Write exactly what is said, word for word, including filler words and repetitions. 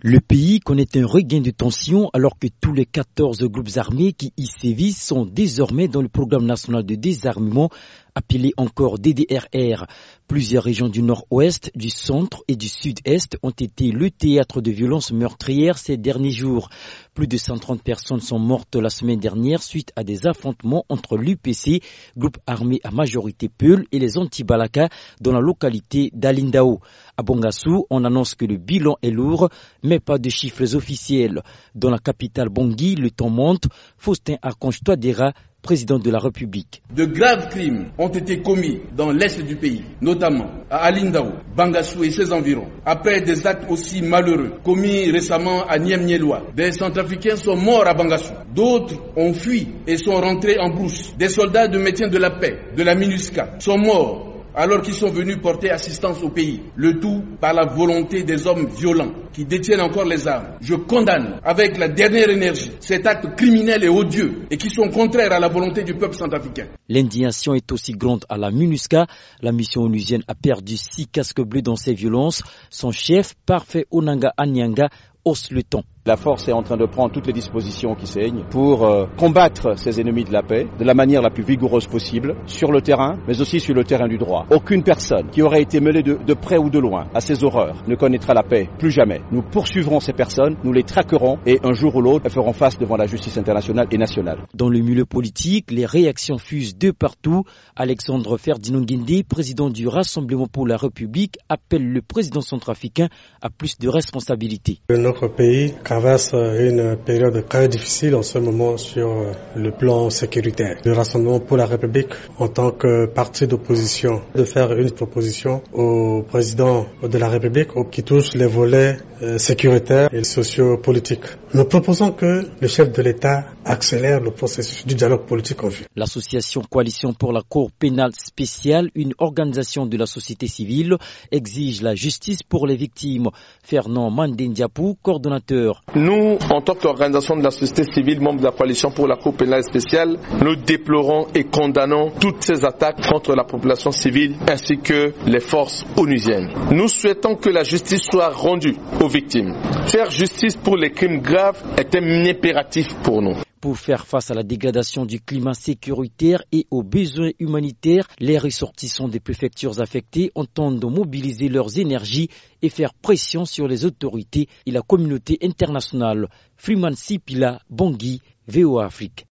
Le pays connaît un regain de tension alors que tous les quatorze groupes armés qui y sévissent sont désormais dans le programme national de désarmement appelé encore D D R R. Plusieurs régions du nord-ouest, du centre et du sud-est ont été le théâtre de violences meurtrières ces derniers jours. Plus de cent trente personnes sont mortes la semaine dernière suite à des affrontements entre l'U P C, groupe armé à majorité Peul, et les anti-Balaka dans la localité d'Alindao. À Bangassou, on annonce que le bilan est lourd, mais pas de chiffres officiels. Dans la capitale Bangui, le temps monte. Faustin Archange Touadéra, président de la République. De graves crimes ont été commis dans l'est du pays, notamment à Alindao, Bangassou et ses environs. Après des actes aussi malheureux commis récemment à Niamnieloa, des Centrafricains sont morts à Bangassou. D'autres ont fui et sont rentrés en brousse. Des soldats de maintien de la paix de la MINUSCA sont morts alors qu'ils sont venus porter assistance au pays. Le tout par la volonté des hommes violents qui détiennent encore les armes. Je condamne avec la dernière énergie cet acte criminel et odieux et qui sont contraires à la volonté du peuple centrafricain. L'indignation est aussi grande à la MINUSCA. La mission onusienne a perdu six casques bleus dans ces violences. Son chef, Parfait Onanga Anyanga, hausse le ton. La force est en train de prendre toutes les dispositions qui saignent pour euh, combattre ces ennemis de la paix de la manière la plus vigoureuse possible, sur le terrain, mais aussi sur le terrain du droit. Aucune personne qui aurait été mêlée de, de près ou de loin à ces horreurs ne connaîtra la paix, plus jamais. Nous poursuivrons ces personnes, nous les traquerons et un jour ou l'autre, elles feront face devant la justice internationale et nationale. Dans le milieu politique, les réactions fusent de partout. Alexandre Ferdinand Guindé, président du Rassemblement pour la République, appelle le président centrafricain à plus de responsabilités. Notre pays traverse une période très difficile en ce moment sur le plan sécuritaire. Le Rassemblement pour la République, en tant que parti d'opposition, de faire une proposition au président de la République qui touche les volets sécuritaires et sociopolitiques. Nous proposons que le chef de l'État accélère le processus du dialogue politique en vue. L'association Coalition pour la Cour pénale spéciale, une organisation de la société civile, exige la justice pour les victimes. Fernand Mandendiapou, coordonnateur. Nous, en tant qu'organisation de la société civile, membres de la Coalition pour la Cour pénale spéciale, nous déplorons et condamnons toutes ces attaques contre la population civile ainsi que les forces onusiennes. Nous souhaitons que la justice soit rendue aux victimes. Faire justice pour les crimes graves est un impératif pour nous. Pour faire face à la dégradation du climat sécuritaire et aux besoins humanitaires, les ressortissants des préfectures affectées entendent mobiliser leurs énergies et faire pression sur les autorités et la communauté internationale. Freeman Sipila, Bangui, V O A Afrique.